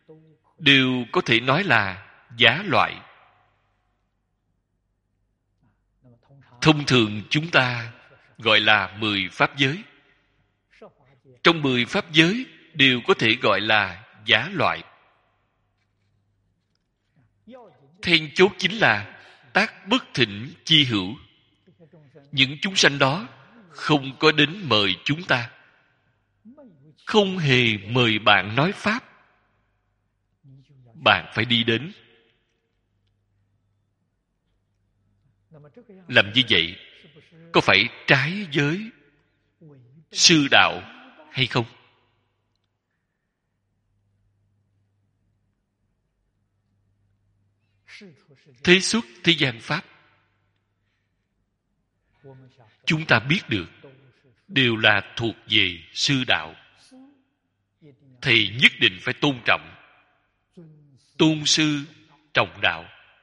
đều có thể nói là giá loại. Thông thường chúng ta gọi là 10 pháp giới. Trong 10 pháp giới đều có thể gọi là giá loại. Then chốt chính là tác bất thịnh chi hữu. Những chúng sanh đó không có đến mời chúng ta, không hề mời bạn nói pháp, bạn phải đi đến. Làm như vậy có phải trái với sư đạo hay không? Thế xuất thế gian pháp, chúng ta biết được đều là thuộc về sư đạo, thì nhất định phải tôn trọng. Tôn sư trọng đạo.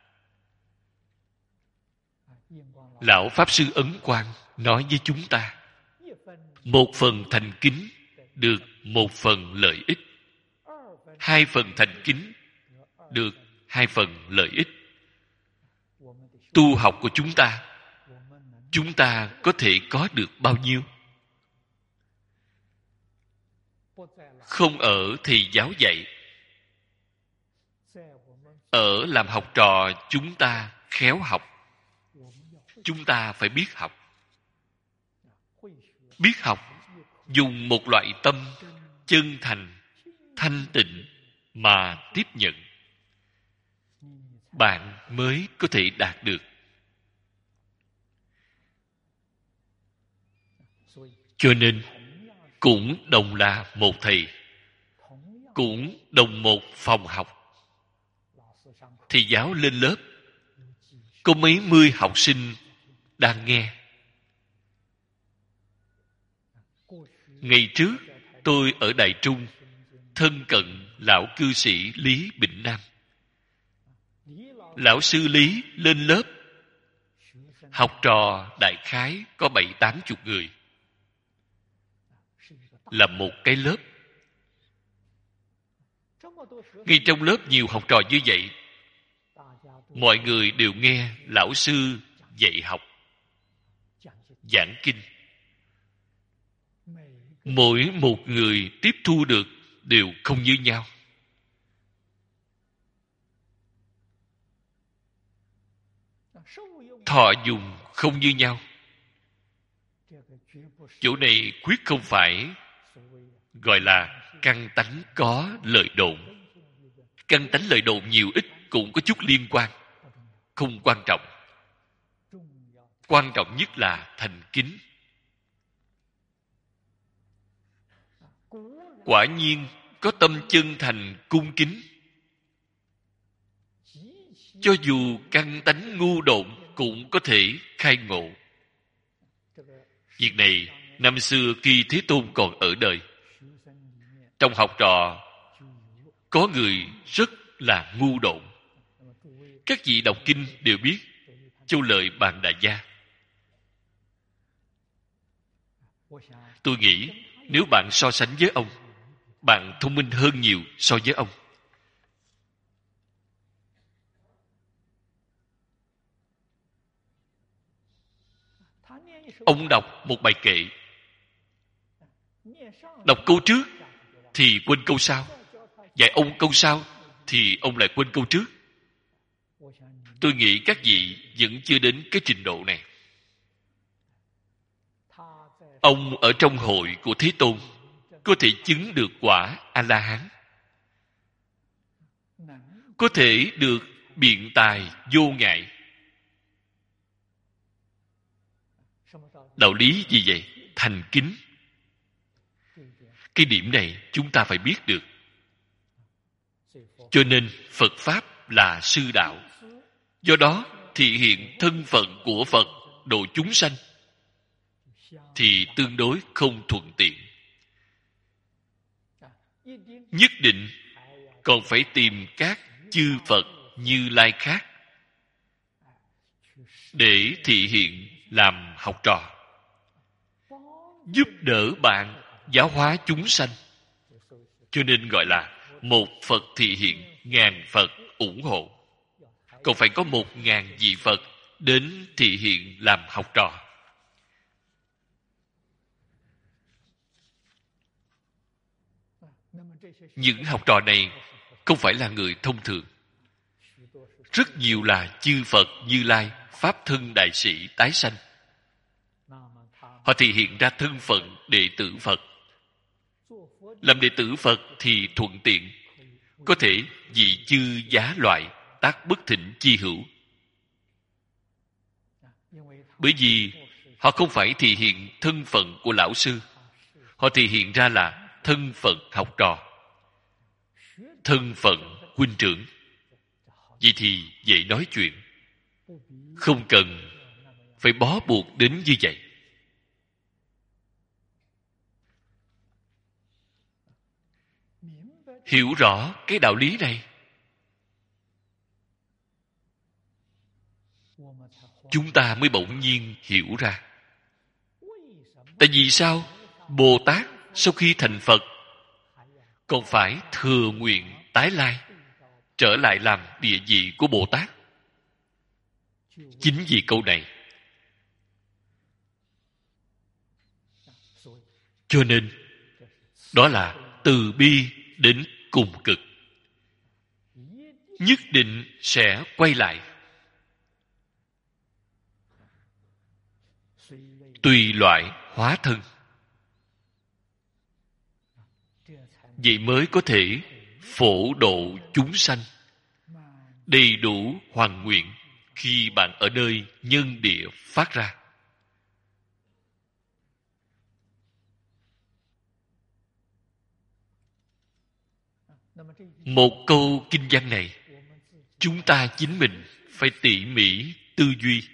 Lão Pháp Sư Ấn Quang nói với chúng ta, một phần thành kính được một phần lợi ích, hai phần thành kính được hai phần lợi ích. Tu học của chúng ta có thể có được bao nhiêu? Không ở thầy giáo dạy, ở làm học trò chúng ta khéo học. Chúng ta phải biết học. Biết học, dùng một loại tâm chân thành, thanh tịnh mà tiếp nhận, bạn mới có thể đạt được. Cho nên, cũng đồng là một thầy, cũng đồng một phòng học. Thầy giáo lên lớp, có mấy mươi học sinh đang nghe. Ngày trước, tôi ở Đài Trung, thân cận lão cư sĩ Lý Bỉnh Nam. Lão sư Lý lên lớp, học trò đại khái có 7-80 người. Là một cái lớp. Ngay trong lớp nhiều học trò như vậy, mọi người đều nghe lão sư dạy học, giảng kinh. Mỗi một người tiếp thu được đều không như nhau. Thọ dùng không như nhau. Chỗ này quyết không phải gọi là căn tánh có lợi độn. Căn tánh lợi độn nhiều ít cũng có chút liên quan, không quan trọng. Quan trọng nhất là thành kính. Quả nhiên có tâm chân thành cung kính, cho dù căn tánh ngu độn cũng có thể khai ngộ. Việc này năm xưa khi Thế Tôn còn ở đời, trong học trò có người rất là ngu độn. Các vị đọc kinh đều biết Châu Lợi Bàn Đà Gia. Tôi nghĩ nếu bạn so sánh với ông, bạn thông minh hơn nhiều so với ông. Ông đọc một bài kệ, đọc câu trước thì quên câu sau, dạy ông câu sau thì ông lại quên câu trước. Tôi nghĩ các vị vẫn chưa đến cái trình độ này. Ông ở trong hội của Thế Tôn có thể chứng được quả A-la-hán, có thể được biện tài vô ngại. Đạo lý gì vậy? Thành kính. Cái điểm này chúng ta phải biết được. Cho nên Phật Pháp là sư đạo. Do đó thị hiện thân phận của Phật độ chúng sanh thì tương đối không thuận tiện. Nhất định còn phải tìm các chư Phật Như Lai khác để thị hiện làm học trò, giúp đỡ bạn giáo hóa chúng sanh. Cho nên gọi là một Phật thị hiện, ngàn Phật ủng hộ. Còn phải có 1.000 vị Phật đến thị hiện làm học trò. Những học trò này không phải là người thông thường. Rất nhiều là chư Phật Như Lai, Pháp thân đại sĩ tái sanh. Họ thể hiện ra thân phận đệ tử Phật. Làm đệ tử Phật thì thuận tiện, có thể vị chư giá loại, tác bất thịnh chi hữu. Bởi vì họ không phải thể hiện thân phận của lão sư, họ thể hiện ra là thân phận học trò, thân phận huynh trưởng. Vậy thì dễ nói chuyện, không cần phải bó buộc đến như vậy. Hiểu rõ cái đạo lý này, chúng ta mới bỗng nhiên hiểu ra. Tại vì sao Bồ Tát sau khi thành Phật còn phải thừa nguyện tái lai, trở lại làm địa vị của Bồ Tát? Chính vì câu này. Cho nên đó là từ bi đến cùng cực, nhất định sẽ quay lại. Tùy loại hóa thân, vậy mới có thể phổ độ chúng sanh, đầy đủ hoàn nguyện khi bạn ở nơi nhân địa phát ra. Một câu kinh văn này, chúng ta chính mình phải tỉ mỉ tư duy.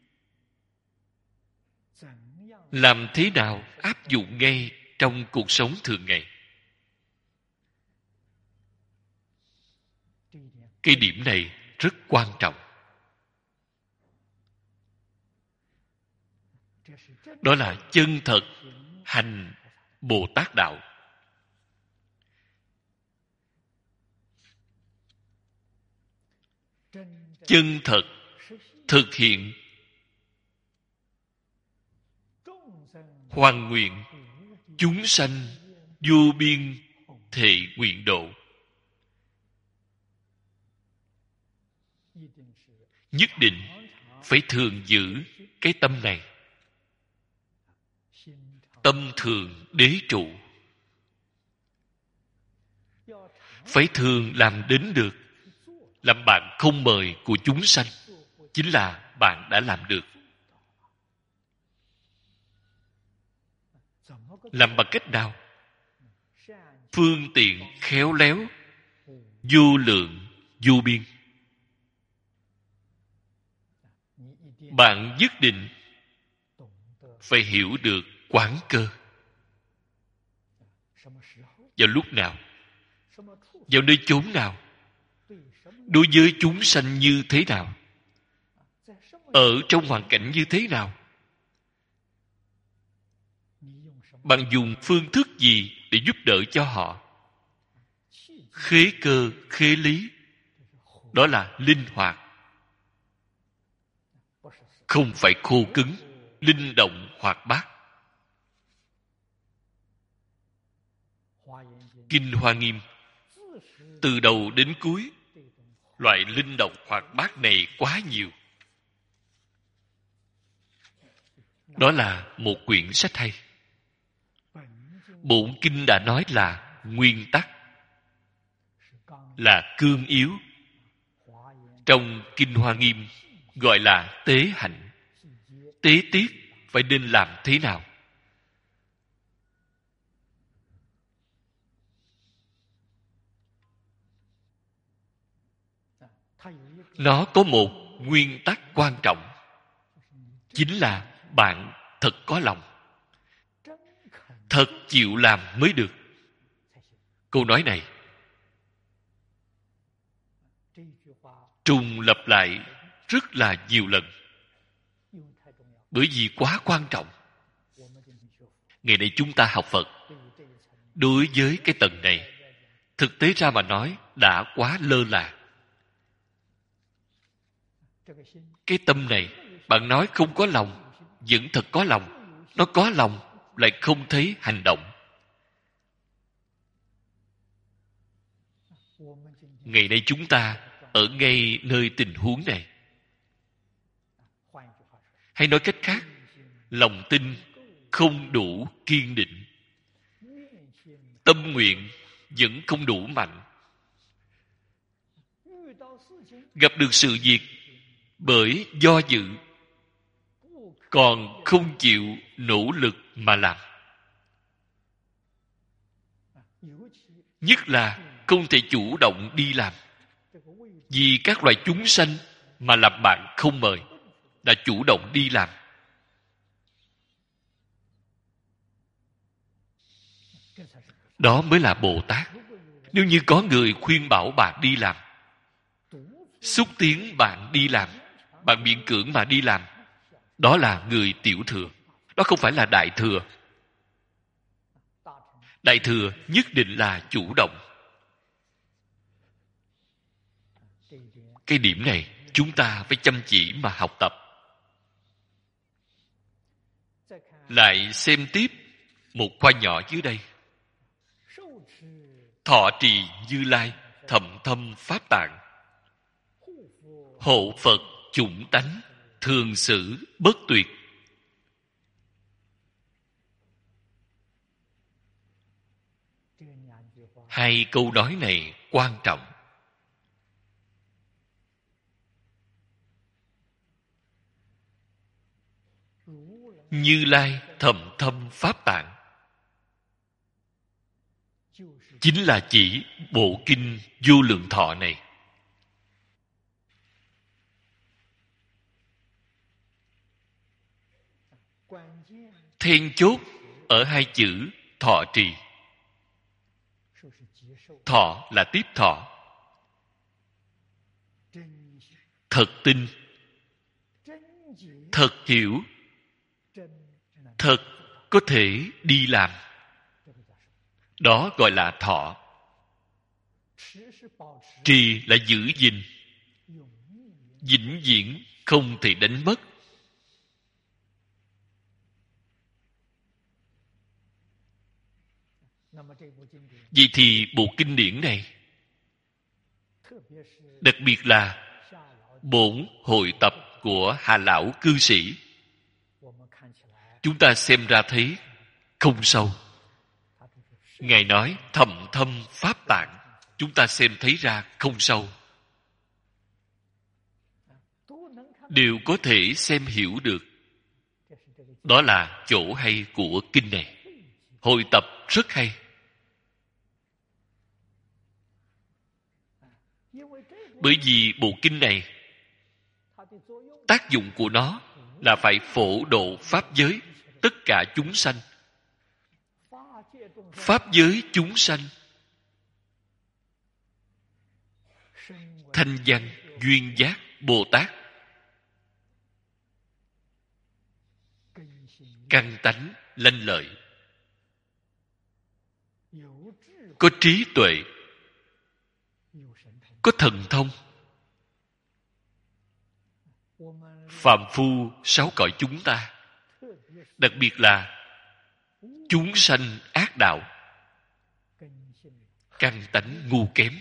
Làm thế nào áp dụng ngay trong cuộc sống thường ngày? Cái điểm này rất quan trọng. Đó là chân thật hành Bồ Tát đạo. Chân thật thực hiện hoằng nguyện chúng sanh vô biên thệ nguyện độ. Nhất định phải thường giữ cái tâm này. Tâm thường đế trụ. Phải thường làm đến được. Làm bạn không mời của chúng sanh, chính là bạn đã làm được. Làm bằng cách nào? Phương tiện khéo léo, vô lượng, vô biên. Bạn nhất định phải hiểu được quán cơ. Vào lúc nào? Vào nơi chốn nào? Đối với chúng sanh như thế nào? Ở trong hoàn cảnh như thế nào? Bạn dùng phương thức gì để giúp đỡ cho họ? Khế cơ, khế lý, đó là linh hoạt. Không phải khô cứng, linh động hoạt bát. Kinh Hoa Nghiêm từ đầu đến cuối, loại linh động hoạt bát này quá nhiều. Đó là một quyển sách hay. Bổn kinh đã nói là nguyên tắc, là cương yếu. Trong Kinh Hoa Nghiêm gọi là tế hạnh. Tế tiết phải nên làm thế nào? Nó có một nguyên tắc quan trọng, chính là bạn thật có lòng, thật chịu làm mới được. Câu nói này trùng lặp lại rất là nhiều lần, bởi vì quá quan trọng. Ngày nay chúng ta học Phật, đối với cái tầng này thực tế ra mà nói đã quá lơ là. Cái tâm này, bạn nói không có lòng, vẫn thật có lòng. Nó có lòng, lại không thấy hành động. Ngày nay chúng ta ở ngay nơi tình huống này. Hay nói cách khác, lòng tin không đủ kiên định. Tâm nguyện vẫn không đủ mạnh. Gặp được sự việc bởi do dự, còn không chịu nỗ lực mà làm. Nhất là không thể chủ động đi làm. Vì các loài chúng sanh mà làm bạn không mời, đã chủ động đi làm. Đó mới là Bồ Tát. Nếu như có người khuyên bảo bạn đi làm, xúc tiến bạn đi làm, bạn miễn cưỡng mà đi làm, đó là người tiểu thừa. Đó không phải là đại thừa. Đại thừa nhất định là chủ động. Cái điểm này chúng ta phải chăm chỉ mà học tập. Lại xem tiếp một khoa nhỏ dưới đây. Thọ trì Như Lai thậm thâm pháp tạng, hộ Phật chủng tánh, thường xử bất tuyệt. Hai câu nói này quan trọng. Như Lai thậm thâm pháp tạng chính là chỉ bộ kinh Vô Lượng Thọ này. Then chốt ở hai chữ thọ trì. Thọ là tiếp thọ, thật tin, thật hiểu, thật có thể đi làm. Đó gọi là thọ. Trì là giữ gìn, vĩnh viễn không thể đánh mất. Vậy thì bộ kinh điển này, đặc biệt là bổn hội tập của Hà Lão cư sĩ, chúng ta xem ra thấy không sâu. Ngài nói thậm thâm pháp tạng, chúng ta xem thấy ra không sâu. Đều có thể xem hiểu được. Đó là chỗ hay của kinh này. Hội tập rất hay. Bởi vì bộ kinh này, tác dụng của nó là phải phổ độ pháp giới tất cả chúng sanh. Pháp giới chúng sanh thanh văn duyên giác Bồ Tát, căn tánh lanh lợi, có trí tuệ, có thần thông. Phàm phu sáu cõi chúng ta, đặc biệt là chúng sanh ác đạo, căn tánh ngu kém.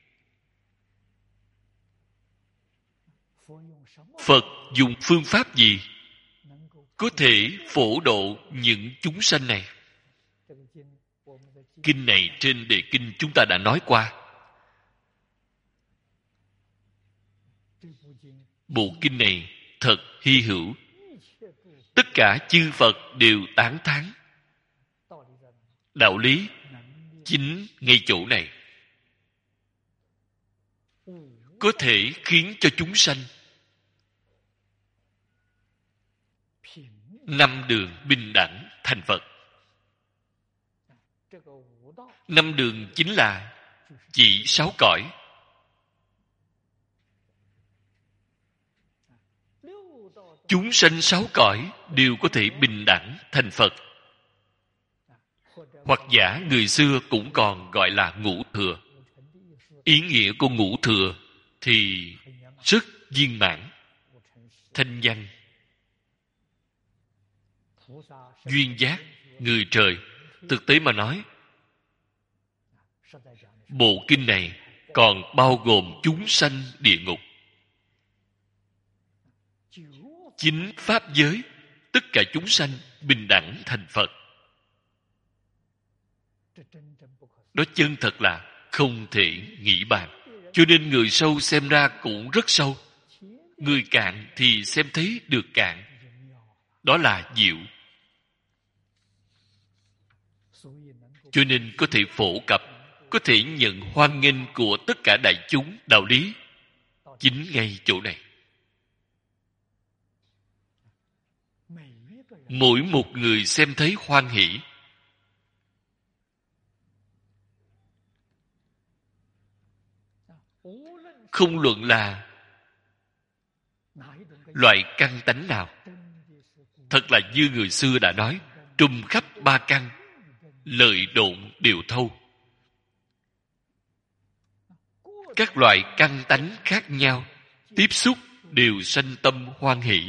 Phật dùng phương pháp gì có thể phổ độ những chúng sanh này? Kinh này trên đề kinh chúng ta đã nói qua. Bộ kinh này thật hy hữu. Tất cả chư Phật đều tán thán. Đạo lý chính ngay chỗ này. Có thể khiến cho chúng sanh năm đường bình đẳng thành Phật. Năm đường chính là chỉ sáu cõi. Chúng sanh sáu cõi đều có thể bình đẳng thành Phật. Hoặc giả người xưa cũng còn gọi là ngũ thừa. Ý nghĩa của ngũ thừa thì rất viên mãn. Thanh văn, duyên giác, người trời. Thực tế mà nói, bộ kinh này còn bao gồm chúng sanh địa ngục. 9 pháp giới, tất cả chúng sanh bình đẳng thành Phật. Đó chân thật là không thể nghĩ bàn. Cho nên người sâu xem ra cũng rất sâu, người cạn thì xem thấy được cạn. Đó là diệu. Cho nên có thể phổ cập, có thể nhận hoan nghênh của tất cả đại chúng đạo lý chính ngay chỗ này. Mỗi một người xem thấy hoan hỷ. Không luận là loại căn tánh nào, thật là như người xưa đã nói, trùm khắp ba căn, lợi độn đều thâu. Các loại căn tánh khác nhau, tiếp xúc đều sanh tâm hoan hỷ.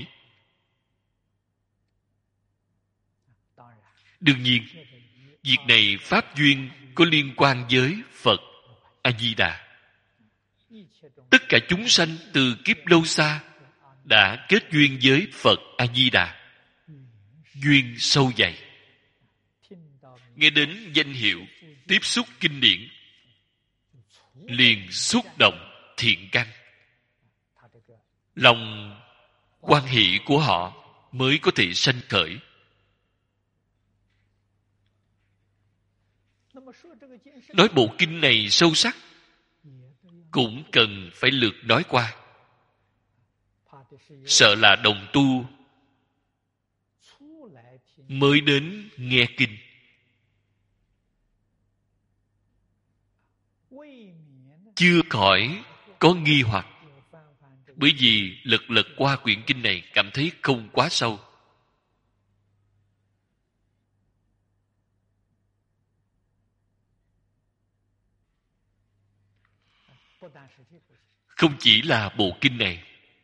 Đương nhiên, việc này pháp duyên có liên quan với Phật A-di-đà. Tất cả chúng sanh từ kiếp lâu xa đã kết duyên với Phật A-di-đà. Duyên sâu dày. Nghe đến danh hiệu, tiếp xúc kinh điển, liền xúc động thiện căn. Lòng hoan hỷ của họ mới có thể sanh khởi. Nói bộ kinh này sâu sắc, cũng cần phải lược nói qua. Sợ là đồng tu mới đến nghe kinh, chưa khỏi có nghi hoặc. Bởi vì lật qua quyển kinh này cảm thấy không quá sâu. Không chỉ là bộ kinh này,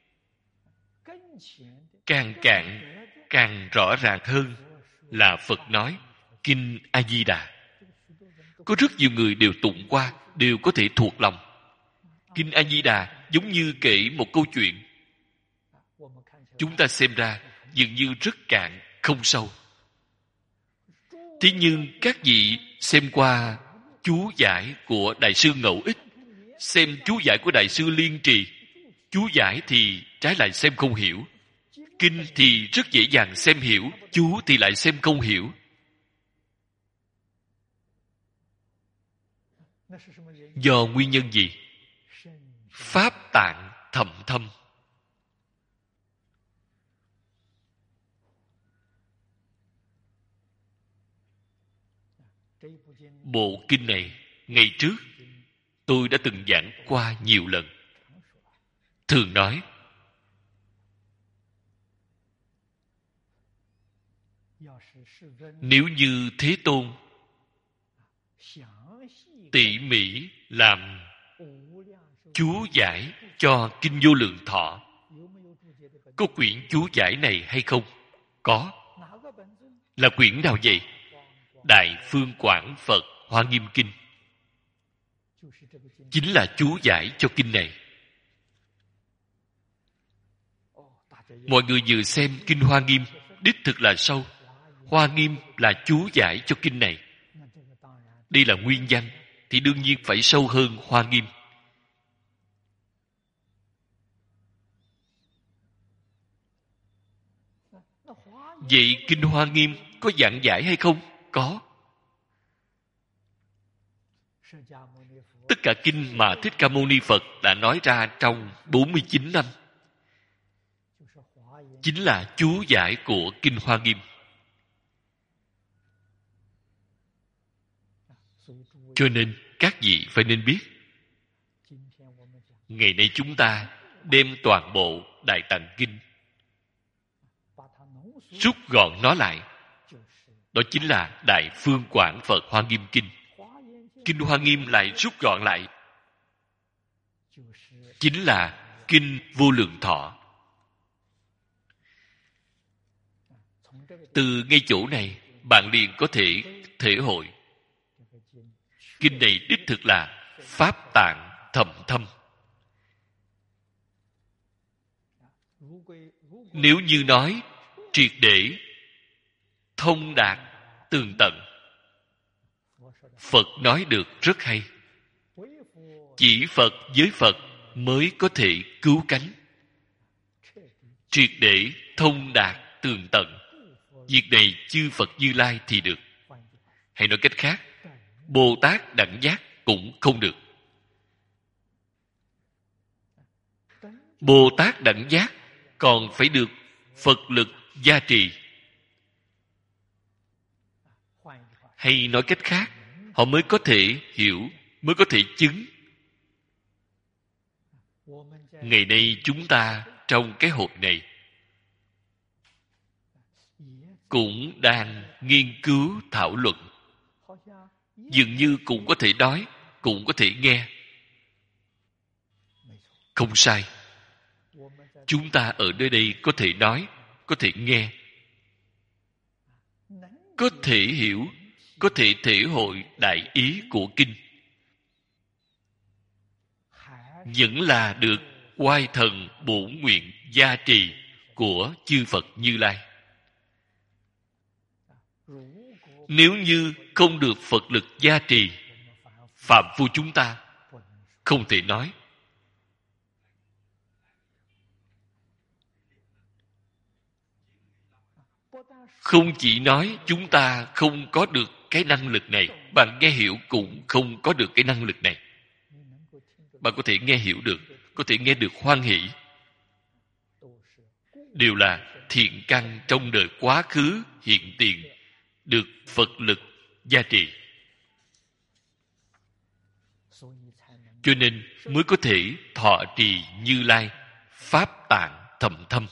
càng cạn càng rõ ràng hơn là Phật nói kinh A Di Đà. Có rất nhiều người đều tụng qua, đều có thể thuộc lòng. Kinh A Di Đà giống như kể một câu chuyện. Chúng ta xem ra dường như rất cạn, không sâu. Thế nhưng các vị xem qua chú giải của Đại sư Ngẫu Ích, xem chú giải của Đại sư Liên Trì, chú giải thì trái lại xem không hiểu. Kinh thì rất dễ dàng xem hiểu, chú thì lại xem không hiểu. Do nguyên nhân gì? Pháp tạng thậm thâm. Bộ kinh này, ngày trước, tôi đã từng giảng qua nhiều lần. Thường nói, nếu như Thế Tôn tỉ mỉ làm chú giải cho Kinh Vô Lượng Thọ, có quyển chú giải này hay không? Có. Là quyển nào vậy? Đại Phương Quảng Phật Hoa Nghiêm Kinh. Chính là chú giải cho kinh này. Mọi người vừa xem Kinh Hoa Nghiêm, đích thực là sâu. Hoa Nghiêm là chú giải cho kinh này. Đây là nguyên văn, thì đương nhiên phải sâu hơn Hoa Nghiêm. Vậy Kinh Hoa Nghiêm có giảng giải hay không? Có. Tất cả kinh mà Thích Ca Mâu Ni Phật đã nói ra trong 49 năm chính là chú giải của Kinh Hoa Nghiêm. Cho nên các vị phải nên biết, ngày nay chúng ta đem toàn bộ Đại Tạng Kinh rút gọn nó lại, đó chính là Đại Phương Quảng Phật Hoa Nghiêm Kinh. Kinh Hoa Nghiêm lại rút gọn lại, chính là Kinh Vô Lượng Thọ. Từ ngay chỗ này, bạn liền có thể thể hội kinh này đích thực là pháp tạng thầm thâm. Nếu như nói triệt để thông đạt tường tận, Phật nói được rất hay. Chỉ Phật với Phật mới có thể cứu cánh. Triệt để thông đạt tường tận, việc này chư Phật Như Lai thì được. Hay nói cách khác, Bồ Tát đẳng giác cũng không được. Bồ Tát đẳng giác còn phải được Phật lực gia trì. Hay nói cách khác, họ mới có thể hiểu, mới có thể chứng. Ngày nay chúng ta trong cái hội này cũng đang nghiên cứu thảo luận. Dường như cũng có thể nói, cũng có thể nghe. Không sai. Chúng ta ở nơi đây có thể nói, có thể nghe, có thể hiểu, có thể thể hội đại ý của kinh. Vẫn là được oai thần bổn nguyện gia trì của chư Phật Như Lai. Nếu như không được Phật lực gia trì, phàm phu chúng ta không thể nói. Không chỉ nói chúng ta không có được cái năng lực này, bạn nghe hiểu cũng không có được cái năng lực này. Bạn có thể nghe hiểu được, có thể nghe được hoan hỷ, đều là thiện căn trong đời quá khứ hiện tiền, được Phật lực gia trì. Cho nên mới có thể thọ trì Như Lai pháp tạng thầm thâm.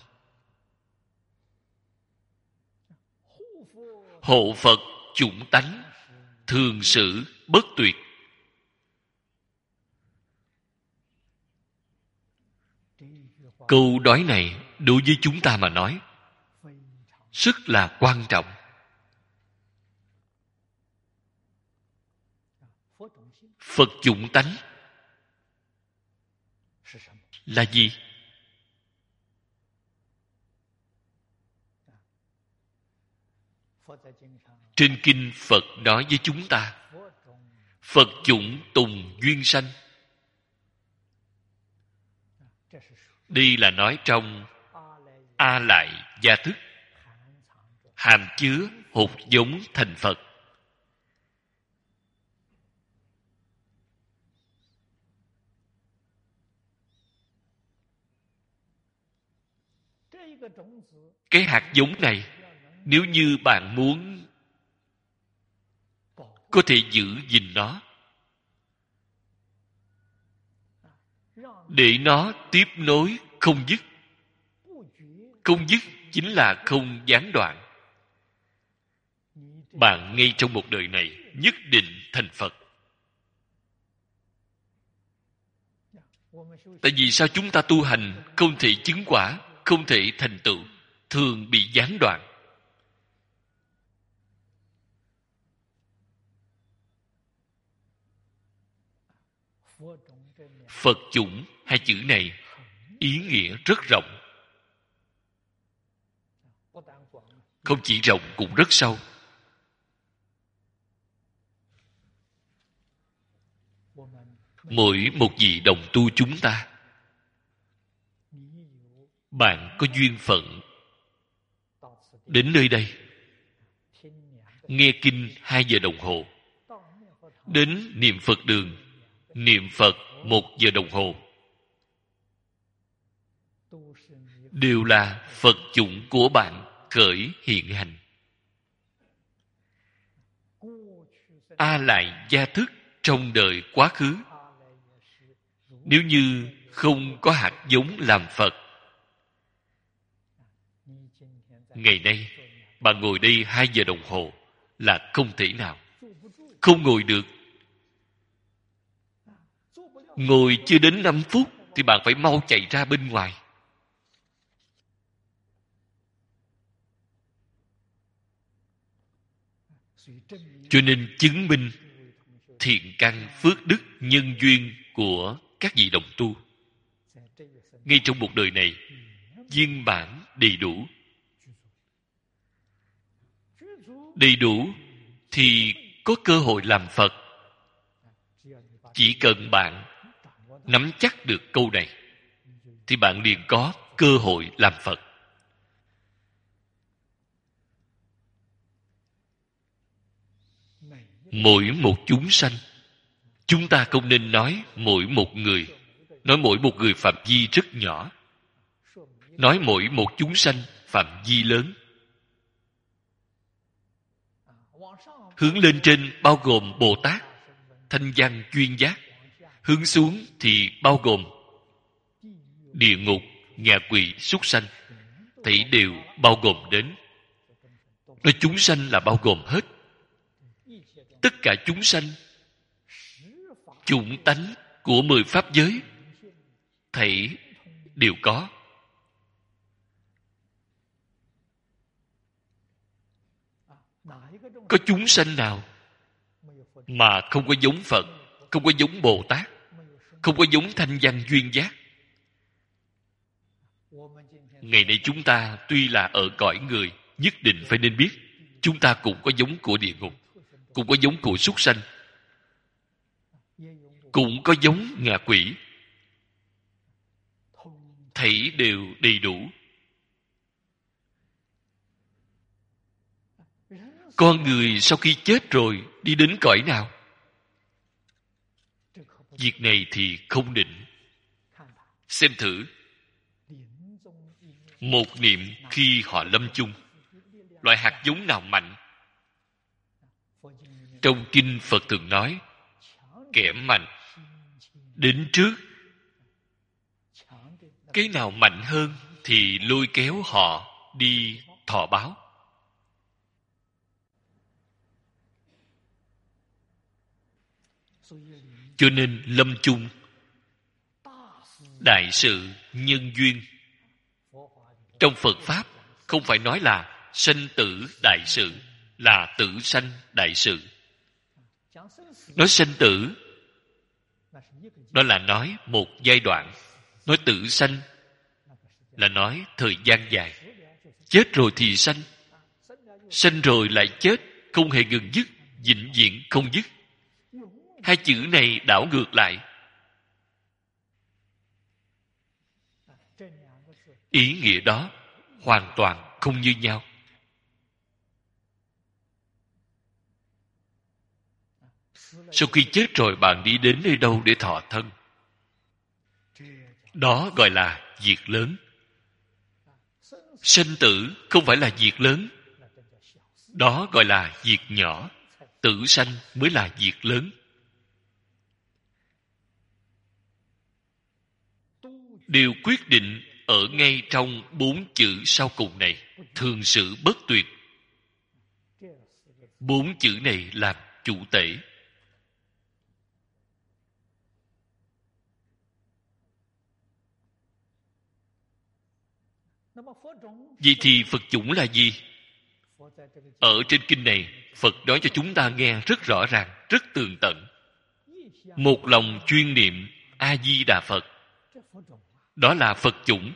Hộ Phật chủng tánh, thường xử bất tuyệt. Câu nói này đối với chúng ta mà nói rất là quan trọng. Phật chủng tánh là gì? Trên kinh Phật nói với chúng ta, Phật chủng tùng duyên sanh. Đây là nói trong A Lại Gia Thức, hàm chứa hột giống thành Phật. Cái hạt giống này, nếu như bạn muốn có thể giữ gìn nó, để nó tiếp nối không dứt. Không dứt chính là không gián đoạn. Bạn ngay trong một đời này nhất định thành Phật. Tại vì sao chúng ta tu hành không thể chứng quả, không thể thành tựu, thường bị gián đoạn? Phật chủng hai chữ này ý nghĩa rất rộng. Không chỉ rộng cũng rất sâu. Mỗi một vị đồng tu chúng ta, bạn có duyên phận đến nơi đây, nghe kinh 2 giờ đồng hồ, đến niệm Phật đường niệm Phật 1 giờ đồng hồ, đều là Phật chủng của bạn khởi hiện hành. A Lại Gia Thức trong đời quá khứ, nếu như không có hạt giống làm Phật, ngày nay bạn ngồi đây 2 giờ đồng hồ là không thể nào. Không ngồi được. Ngồi chưa đến 5 phút thì bạn phải mau chạy ra bên ngoài. Cho nên chứng minh thiện căn, phước đức, nhân duyên của các vị đồng tu ngay trong một đời này viên mãn đầy đủ. Đầy đủ thì có cơ hội làm Phật. Chỉ cần bạn nắm chắc được câu này thì bạn liền có cơ hội làm Phật. Mỗi một chúng sanh, chúng ta không nên nói mỗi một người. Nói mỗi một người phạm vi rất nhỏ. Nói mỗi một chúng sanh phạm vi lớn. Hướng lên trên bao gồm Bồ Tát, Thanh Văn, Duyên Giác. Hướng xuống thì bao gồm địa ngục, ngạ quỷ, súc sanh. Thì đều bao gồm đến. Nói chúng sanh là bao gồm hết. Tất cả chúng sanh, chủng tánh của 10 pháp giới thảy đều có. Có chúng sanh nào mà không có giống Phật, không có giống Bồ Tát, không có giống Thanh Văn Duyên Giác? Ngày nay chúng ta tuy là ở cõi người, nhất định phải nên biết chúng ta cũng có giống của địa ngục, cũng có giống của súc sanh, cũng có giống ngạ quỷ. Thảy đều đầy đủ. Con người sau khi chết rồi đi đến cõi nào? Việc này thì không định. Xem thử. Một niệm khi họ lâm chung, loại hạt giống nào mạnh? Trong kinh Phật thường nói, kẻ mạnh đến trước. Cái nào mạnh hơn thì lôi kéo họ đi thọ báo. Cho nên lâm chung, đại sự, nhân duyên. Trong Phật Pháp không phải nói là sanh tử đại sự, là tử sanh đại sự. Nói sanh tử, đó là nói một giai đoạn. Nói tử sanh là nói thời gian dài. Chết rồi thì sanh. Sanh rồi lại chết, không hề ngừng dứt, vĩnh viễn không dứt. Hai chữ này đảo ngược lại. Ý nghĩa đó hoàn toàn không như nhau. Sau khi chết rồi bạn đi đến nơi đâu để thọ thân? Đó gọi là việc lớn. Sanh tử không phải là việc lớn. Đó gọi là việc nhỏ. Tử sanh mới là việc lớn. Điều quyết định ở ngay trong 4 chữ sau cùng này. Thường sự bất tuyệt. 4 chữ này làm chủ tể. Vậy thì Phật chủng là gì? Ở trên kinh này, Phật nói cho chúng ta nghe rất rõ ràng, rất tường tận. Một lòng chuyên niệm A-di-đà Phật. Đó là Phật chủng.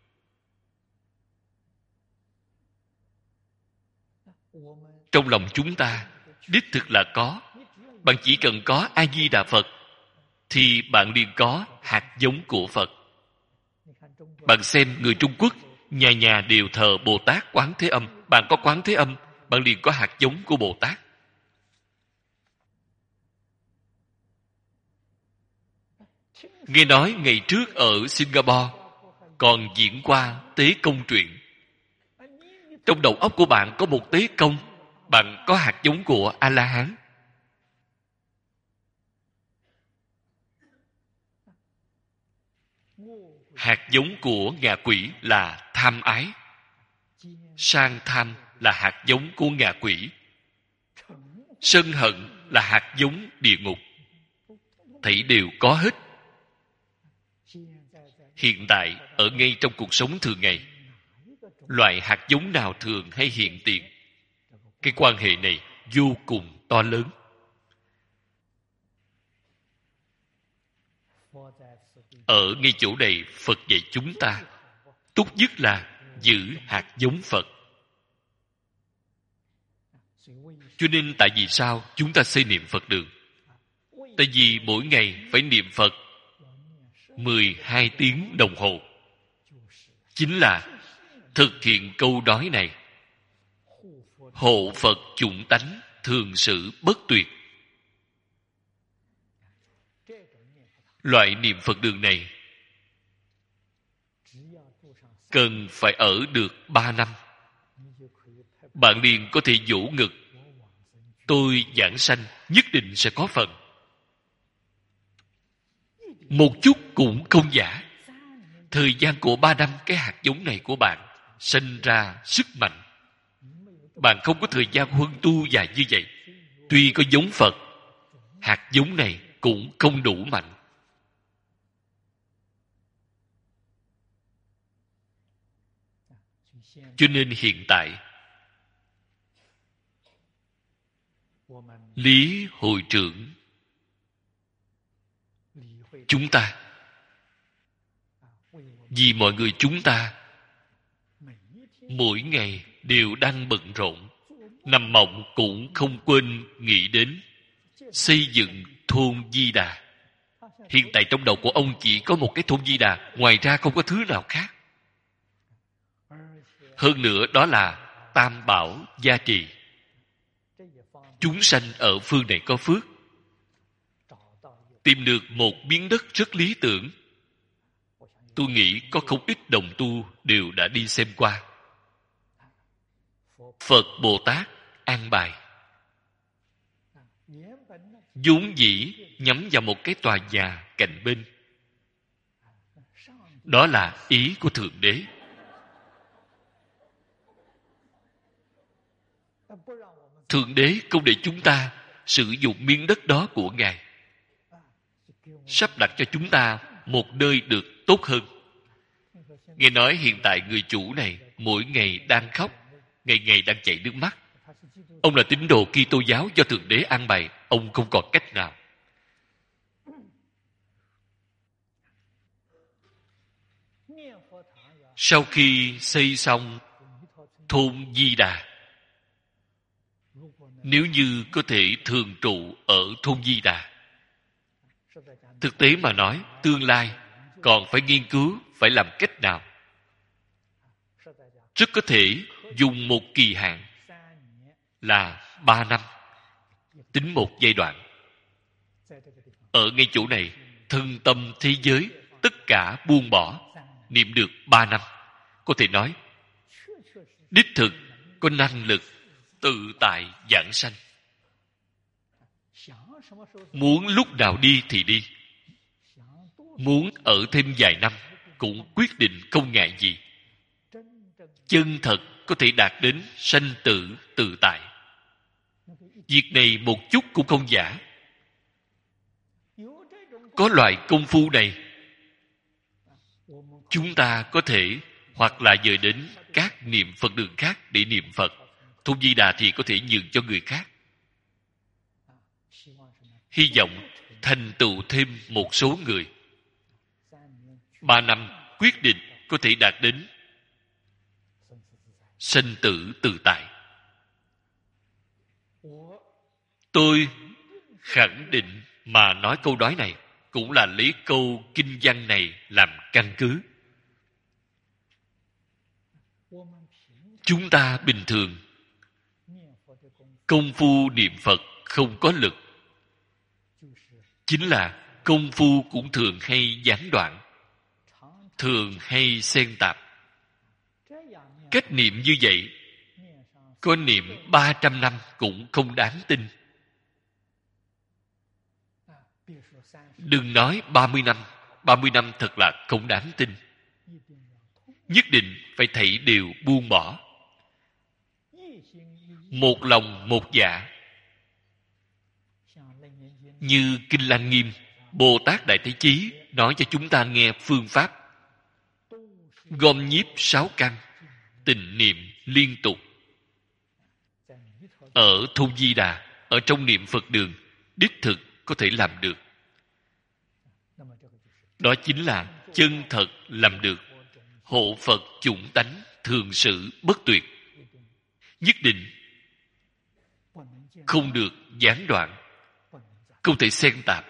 Trong lòng chúng ta, đích thực là có. Bạn chỉ cần có A-di-đà Phật, thì bạn liền có hạt giống của Phật. Bạn xem người Trung Quốc, nhà nhà đều thờ Bồ Tát Quán Thế Âm. Bạn có Quán Thế Âm, bạn liền có hạt giống của Bồ Tát. Nghe nói ngày trước ở Singapore còn diễn qua tế công truyện. Trong đầu óc của bạn có một tế công, bạn có hạt giống của A-la-hán. Hạt giống của ngạ quỷ là tham ái. Sang tham là hạt giống của ngạ quỷ. Sân hận là hạt giống địa ngục. Thảy đều có hết. Hiện tại, ở ngay trong cuộc sống thường ngày, loại hạt giống nào thường hay hiện tiền, cái quan hệ này vô cùng to lớn. Ở ngay chỗ này, Phật dạy chúng ta tốt nhất là giữ hạt giống Phật. Cho nên tại vì sao chúng ta xây niệm Phật đường? Tại vì mỗi ngày phải niệm Phật 12 tiếng đồng hồ. Chính là thực hiện câu nói này: hộ Phật chủng tánh, thường sự bất tuyệt. Loại niệm Phật đường này cần phải ở được 3 năm. Bạn liền có thể vỗ ngực: tôi giảng sanh nhất định sẽ có phần. Một chút cũng không giả. Thời gian của 3 năm, cái hạt giống này của bạn sinh ra sức mạnh. Bạn không có thời gian huân tu dài như vậy. Tuy có giống Phật, hạt giống này cũng không đủ mạnh. Cho nên hiện tại, Lý hội trưởng chúng ta, vì mọi người chúng ta mỗi ngày đều đang bận rộn, nằm mộng cũng không quên nghĩ đến xây dựng thôn Di Đà. Hiện tại trong đầu của ông chỉ có một cái thôn Di Đà, ngoài ra không có thứ nào khác. Hơn nữa đó là Tam Bảo gia trì. Chúng sanh ở phương này có phước, tìm được một miếng đất rất lý tưởng. Tôi nghĩ có không ít đồng tu đều đã đi xem qua. Phật Bồ Tát an bài, vốn dĩ nhắm vào một cái tòa nhà cạnh bên. Đó là ý của Thượng Đế. Thượng Đế không để chúng ta sử dụng miếng đất đó của Ngài, sắp đặt cho chúng ta một nơi được tốt hơn. Nghe nói hiện tại người chủ này mỗi ngày đang khóc, ngày ngày đang chảy nước mắt. Ông là tín đồ Kitô giáo do Thượng Đế an bài, ông không còn cách nào. Sau khi xây xong thôn Di Đà, nếu như có thể thường trụ ở thôn Di Đà, thực tế mà nói, tương lai còn phải nghiên cứu phải làm cách nào. Rất có thể dùng một kỳ hạn là 3 năm, tính một giai đoạn. Ở ngay chỗ này, thân tâm thế giới tất cả buông bỏ, niệm được 3 năm. Có thể nói, đích thực có năng lực tự tại giảng sanh. Muốn lúc nào đi thì đi, muốn ở thêm vài năm cũng quyết định không ngại gì. Chân thật có thể đạt đến sanh tử tự tại. Việc này một chút cũng không giả. Có loại công phu này, chúng ta có thể hoặc là dời đến các niệm Phật đường khác để niệm Phật. Thôn Di Đà thì có thể nhường cho người khác. Hy vọng thành tựu thêm một số người. 3 năm quyết định có thể đạt đến sanh tử tự tại. Tôi khẳng định mà nói câu nói này cũng là lấy câu kinh văn này làm căn cứ. Chúng ta bình thường công phu niệm Phật không có lực, chính là công phu cũng thường hay gián đoạn, thường hay xen tạp. Cách niệm như vậy, có niệm 300 năm cũng không đáng tin. Đừng nói 30 năm, 30 năm thật là không đáng tin. Nhất định phải thảy đều buông bỏ. Một lòng một dạ. Như Kinh Lăng Nghiêm Bồ Tát Đại Thế Chí nói cho chúng ta nghe phương pháp gom nhiếp 6 căn, tịnh niệm liên tục. Ở thôn Di Đà, ở trong niệm Phật đường, đích thực có thể làm được. Đó chính là chân thật làm được. Hộ Phật chủng tánh, thường sự bất tuyệt. Nhất định không được gián đoạn, không thể xen tạp.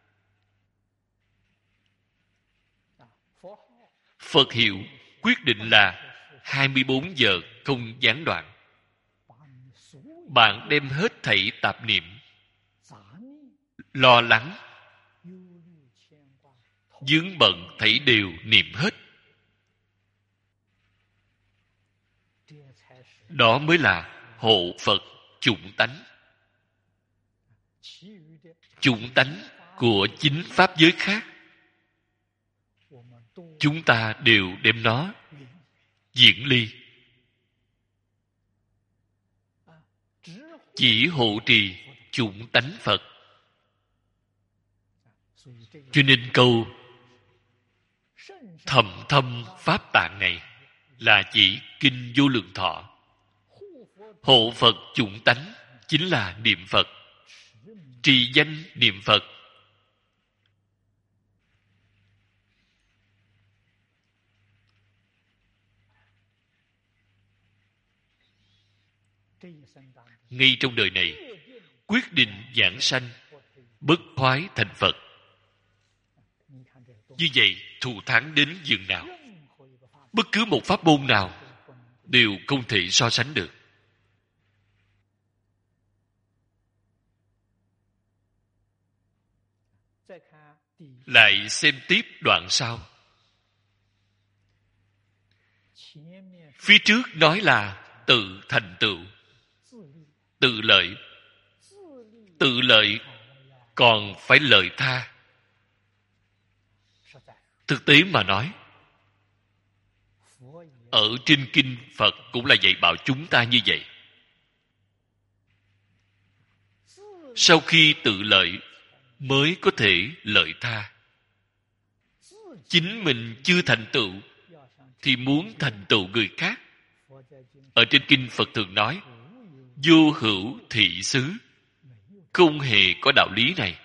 Phật hiệu quyết định là 24 giờ không gián đoạn. Bạn đem hết thảy tạp niệm, lo lắng, vướng bận thảy đều niệm hết. Đó mới là hộ Phật chủng tánh. Chủng tánh của chính pháp giới khác, chúng ta đều đem nó diễn ly. Chỉ hộ trì chủng tánh Phật. Cho nên câu thầm thâm pháp tạng này là chỉ kinh Vô Lượng Thọ. Hộ Phật chủng tánh chính là niệm Phật, trì danh niệm Phật. Ngay trong đời này, quyết định giảng sanh, bất thoái thành Phật. Như vậy, thù thắng đến dường nào, bất cứ một pháp môn nào đều không thể so sánh được. Lại xem tiếp đoạn sau. Phía trước nói là tự thành tựu, tự lợi. Tự lợi còn phải lợi tha. Thực tế mà nói, ở trên kinh Phật cũng là dạy bảo chúng ta như vậy. Sau khi tự lợi mới có thể lợi tha. Chính mình chưa thành tựu thì muốn thành tựu người khác. Ở trên kinh Phật thường nói vô hữu thị xứ, không hề có đạo lý này.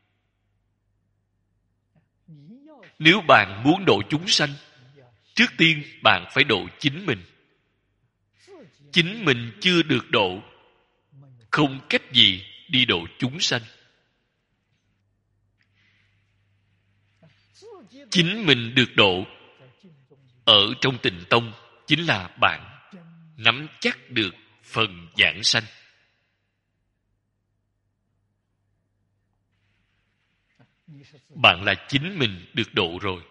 Nếu bạn muốn độ chúng sanh, trước tiên bạn phải độ chính mình. Chính mình chưa được độ, không cách gì đi độ chúng sanh. Chính mình được độ ở trong Tịnh Tông chính là bạn nắm chắc được phần giảng sanh. Bạn là chính mình được độ rồi.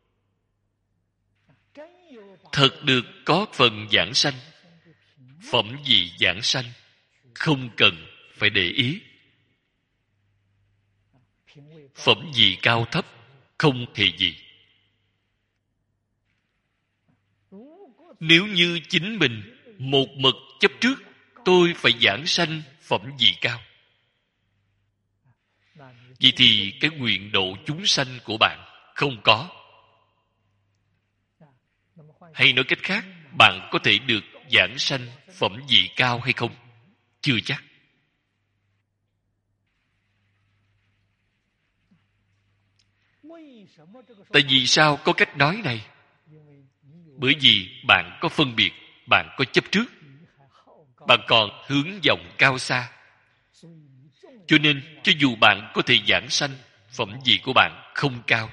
Thật được có phần giảng sanh, phẩm vị giảng sanh, không cần phải để ý. Phẩm vị cao thấp không hề gì. Nếu như chính mình một mực chấp trước tôi phải giảng sanh phẩm vị cao, vậy thì cái nguyện độ chúng sanh của bạn không có. Hay nói cách khác, bạn có thể được giảng sanh phẩm vị cao hay không? Chưa chắc. Tại vì sao có cách nói này? Bởi vì bạn có phân biệt, bạn có chấp trước, bạn còn hướng vọng cao xa. Cho nên, cho dù bạn có thể giảng sanh, phẩm vị của bạn không cao.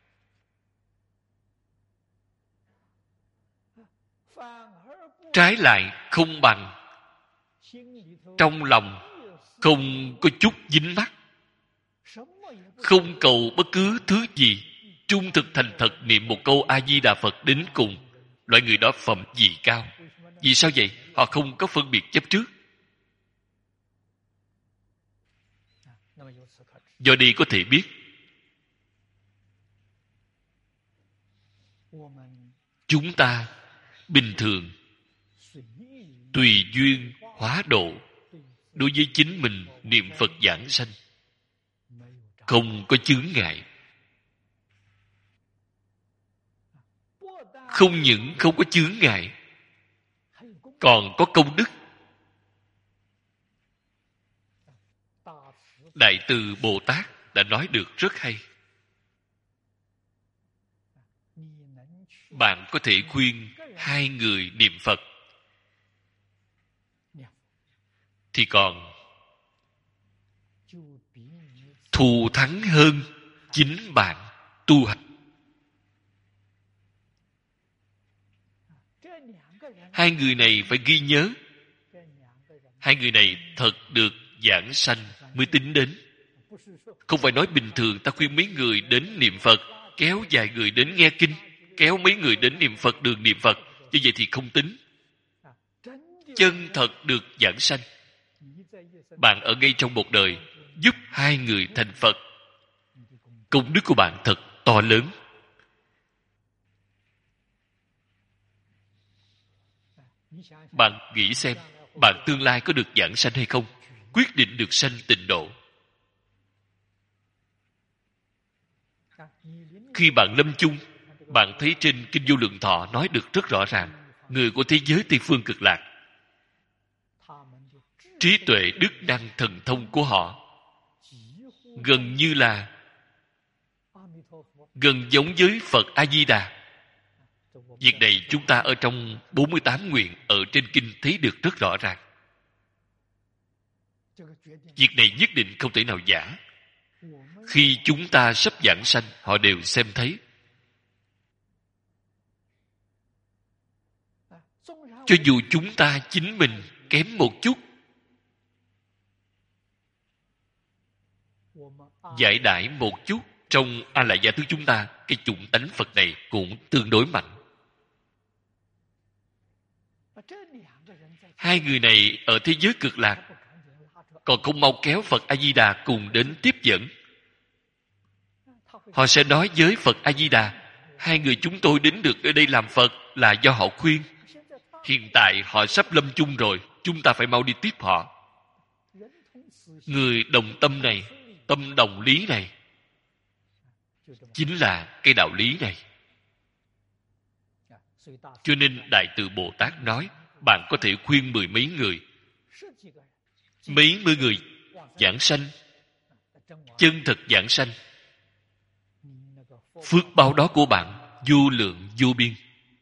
Trái lại không bằng. Trong lòng không có chút dính mắc, không cầu bất cứ thứ gì, trung thực thành thật niệm một câu A-di-đà Phật đến cùng. Loại người đó phẩm vị cao. Vì sao vậy? Họ không có phân biệt chấp trước. Do đi có thể biết, chúng ta bình thường tùy duyên hóa độ, đối với chính mình niệm Phật giảng sanh, không có chướng ngại. Không những không có chướng ngại, còn có công đức. Đại Từ Bồ Tát đã nói được rất hay. Bạn có thể khuyên 2 người niệm Phật thì còn thù thắng hơn chính bạn tu hành. 2 người này phải ghi nhớ. 2 người này thật được giảng sanh mới tính đến. Không phải nói bình thường ta khuyên mấy người đến niệm Phật, kéo vài người đến nghe kinh, kéo mấy người đến niệm Phật đường niệm Phật, như vậy thì không tính. Chân thật được giảng sanh. Bạn ở ngay trong một đời giúp 2 người thành Phật, công đức của bạn thật to lớn. Bạn nghĩ xem, bạn tương lai có được giảng sanh hay không? Quyết định được sanh tịnh độ. Khi bạn lâm chung, bạn thấy trên Kinh Vô Lượng Thọ nói được rất rõ ràng, người của thế giới Tây Phương Cực Lạc, trí tuệ, đức năng, thần thông của họ gần như là gần giống với Phật A-di-đà. Việc này chúng ta ở trong 48 nguyện ở trên kinh thấy được rất rõ ràng. Việc này nhất định không thể nào giả. Khi chúng ta sắp giảng sanh, họ đều xem thấy. Cho dù chúng ta chính mình kém một chút, giải đãi một chút, trong A Lại Gia Thức chúng ta, cái chủng tánh Phật này cũng tương đối mạnh. 2 người này ở thế giới Cực Lạc còn không mau kéo Phật A-di-đà cùng đến tiếp dẫn. Họ sẽ nói với Phật A-di-đà, 2 người chúng tôi đến được ở đây làm Phật là do họ khuyên. Hiện tại họ sắp lâm chung rồi, chúng ta phải mau đi tiếp họ. Người đồng tâm này, tâm đồng lý này, chính là cái đạo lý này. Cho nên Đại Từ Bồ Tát nói, bạn có thể khuyên 10 mấy người, mấy mươi người giảng sanh, chân thật giảng sanh. Phước báo đó của bạn vô lượng vô biên.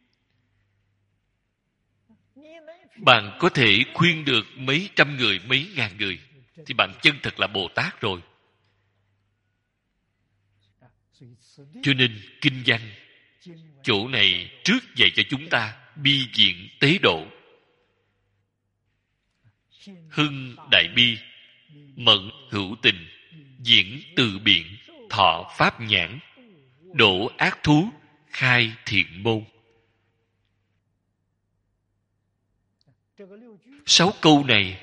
Bạn có thể khuyên được mấy trăm người, mấy ngàn người, thì bạn chân thật là Bồ Tát rồi. Cho nên kinh văn chỗ này trước dạy cho chúng ta bi diện tế độ. Hưng đại bi, mẫn hữu tình, diễn từ biện, thọ pháp nhãn, độ ác thú, khai thiện môn. 6 câu này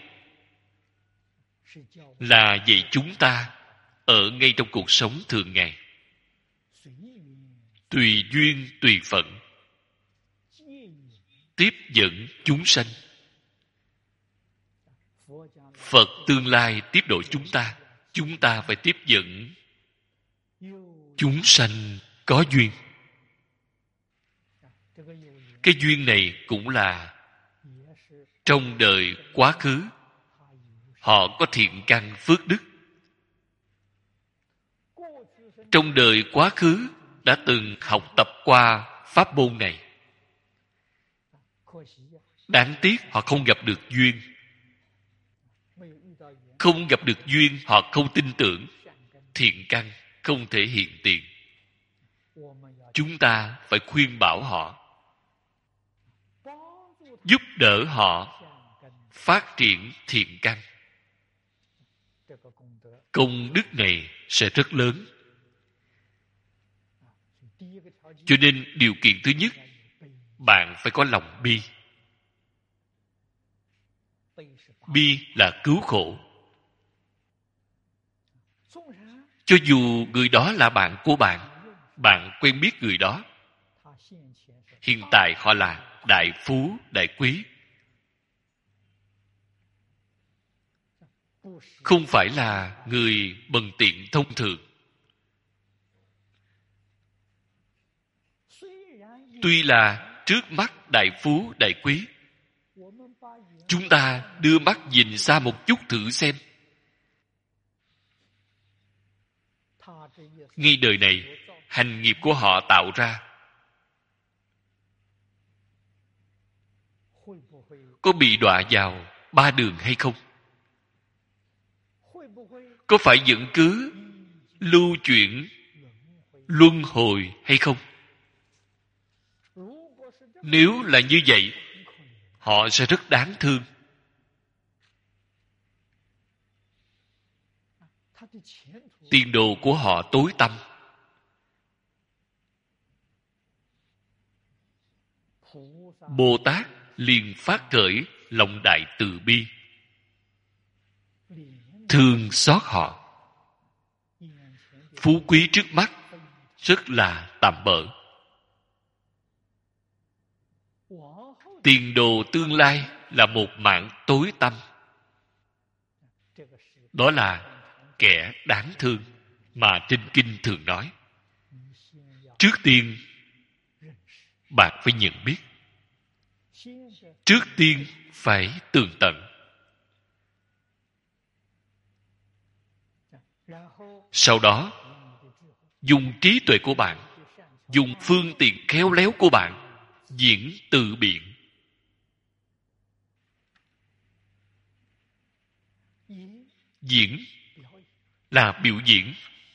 là dạy chúng ta ở ngay trong cuộc sống thường ngày. Tùy duyên tùy phận, tiếp dẫn chúng sanh. Phật tương lai tiếp độ chúng ta phải tiếp dẫn chúng sanh có duyên. Cái duyên này cũng là trong đời quá khứ họ có thiện căn phước đức. Trong đời quá khứ đã từng học tập qua pháp môn này. Đáng tiếc họ không gặp được duyên. Không gặp được duyên, họ không tin tưởng. Thiện căn không thể hiện tiền. Chúng ta phải khuyên bảo họ, giúp đỡ họ phát triển thiện căn. Công đức này sẽ rất lớn. Cho nên điều kiện thứ nhất, bạn phải có lòng bi. Bi là cứu khổ. Cho dù người đó là bạn của bạn, bạn quen biết người đó, hiện tại họ là đại phú, đại quý, không phải là người bần tiện thông thường, Tuy là trước mắt đại phú đại quý, chúng ta đưa mắt nhìn xa một chút thử xem. Ngay đời này, hành nghiệp của họ tạo ra có bị đọa vào 3 đường hay không? Có phải vẫn cứ lưu chuyển luân hồi hay không? Nếu là như vậy, họ sẽ rất đáng thương. Tiền đồ của họ tối tăm. Bồ Tát liền phát khởi lòng đại từ bi, thương xót họ. Phú quý trước mắt rất là tạm bợ. Tiền đồ tương lai là một mạng tối tăm. Đó là kẻ đáng thương mà trên kinh thường nói. Trước tiên, bạn phải nhận biết. Trước tiên phải tường tận. Sau đó, dùng trí tuệ của bạn, dùng phương tiện khéo léo của bạn, diễn từ biện. Diễn là biểu diễn.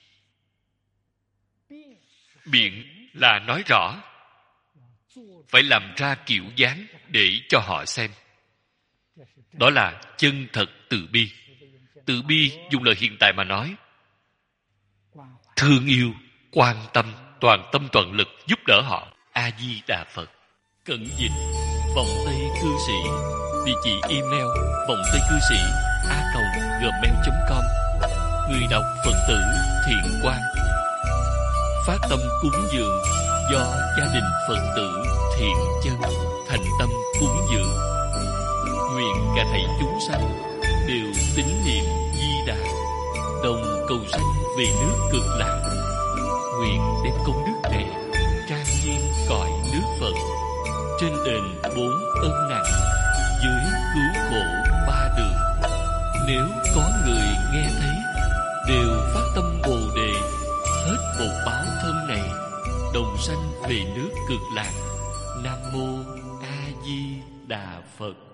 Biện là nói rõ. Phải làm ra kiểu dáng để cho họ xem. Đó là chân thật từ bi. Từ bi dùng lời hiện tại mà nói, thương yêu, quan tâm, toàn tâm toàn lực giúp đỡ họ. A Di Đà Phật. Cận dịch vọng tây cư sĩ. Địa chỉ email vongtaycư sĩ@gmail.com. Người đọc Phật tử Thiện Quang. Phát tâm cúng dường do gia đình Phật tử Thiện Chân thành tâm cúng dường. Nguyện cả thảy chúng sanh đều tín niệm Di Đà, đồng cầu sanh về nước Cực Lạc. Nguyện đem công đức này trang nghiêm cõi nước Phật, trên đền 4 ân nặng, dưới cứu khổ 3 đường. Nếu có người nghe thấy, đều phát tâm Bồ Đề, hết một báo thân này, đồng sanh về nước Cực Lạc. Nam mô A Di Đà Phật.